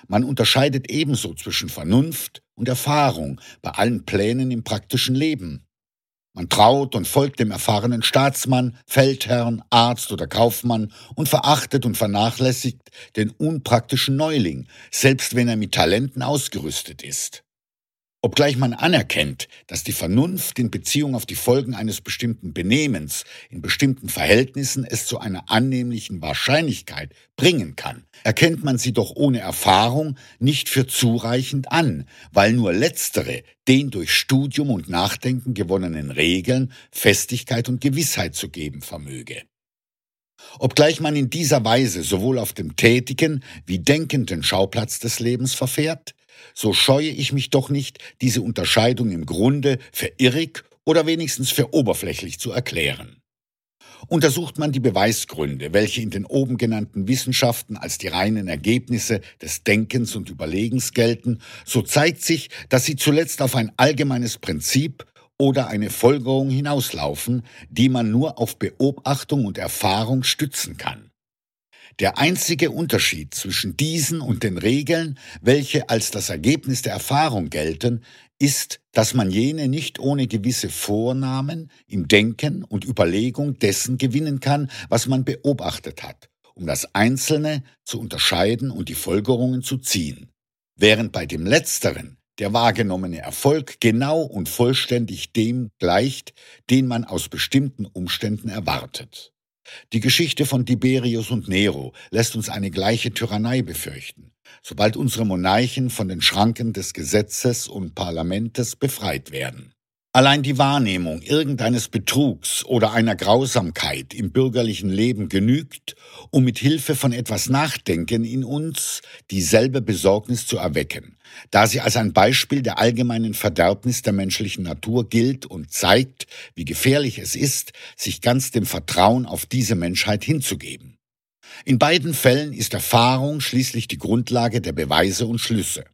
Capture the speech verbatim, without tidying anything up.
Man unterscheidet ebenso zwischen Vernunft und Erfahrung bei allen Plänen im praktischen Leben. Man traut und folgt dem erfahrenen Staatsmann, Feldherrn, Arzt oder Kaufmann und verachtet und vernachlässigt den unpraktischen Neuling, selbst wenn er mit Talenten ausgerüstet ist. Obgleich man anerkennt, dass die Vernunft in Beziehung auf die Folgen eines bestimmten Benehmens in bestimmten Verhältnissen es zu einer annehmlichen Wahrscheinlichkeit bringen kann, erkennt man sie doch ohne Erfahrung nicht für zureichend an, weil nur letztere den durch Studium und Nachdenken gewonnenen Regeln Festigkeit und Gewissheit zu geben vermöge. Obgleich man in dieser Weise sowohl auf dem tätigen wie denkenden Schauplatz des Lebens verfährt, so scheue ich mich doch nicht, diese Unterscheidung im Grunde für irrig oder wenigstens für oberflächlich zu erklären. Untersucht man die Beweisgründe, welche in den oben genannten Wissenschaften als die reinen Ergebnisse des Denkens und Überlegens gelten, so zeigt sich, dass sie zuletzt auf ein allgemeines Prinzip oder eine Folgerung hinauslaufen, die man nur auf Beobachtung und Erfahrung stützen kann. Der einzige Unterschied zwischen diesen und den Regeln, welche als das Ergebnis der Erfahrung gelten, ist, dass man jene nicht ohne gewisse Vornahmen im Denken und Überlegung dessen gewinnen kann, was man beobachtet hat, um das Einzelne zu unterscheiden und die Folgerungen zu ziehen, während bei dem Letzteren der wahrgenommene Erfolg genau und vollständig dem gleicht, den man aus bestimmten Umständen erwartet. Die Geschichte von Tiberius und Nero lässt uns eine gleiche Tyrannei befürchten, sobald unsere Monarchen von den Schranken des Gesetzes und Parlamentes befreit werden. Allein die Wahrnehmung irgendeines Betrugs oder einer Grausamkeit im bürgerlichen Leben genügt, um mit Hilfe von etwas Nachdenken in uns dieselbe Besorgnis zu erwecken, da sie als ein Beispiel der allgemeinen Verderbnis der menschlichen Natur gilt und zeigt, wie gefährlich es ist, sich ganz dem Vertrauen auf diese Menschheit hinzugeben. In beiden Fällen ist Erfahrung schließlich die Grundlage der Beweise und Schlüsse.